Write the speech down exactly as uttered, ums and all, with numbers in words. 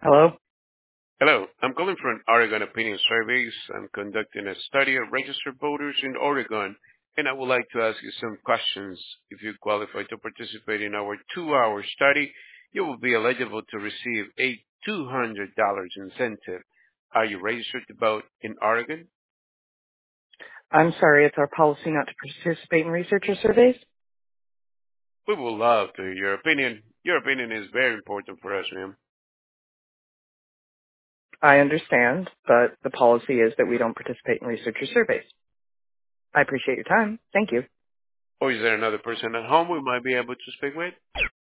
Hello? Hello, I'm calling from Oregon Opinion Surveys. I'm conducting a study of registered voters in Oregon, and I would like to ask you some questions. If you qualify to participate in our two-hour study, you will be eligible to receive a two hundred dollars incentive. Are you registered to vote in Oregon? I'm sorry, it's our policy not to participate in researcher surveys. We would love to hear your opinion. Your opinion is very important for us, ma'am. I understand, but the policy is that we don't participate in researcher surveys. I appreciate your time. Thank you. Or is there another person at home we might be able to speak with?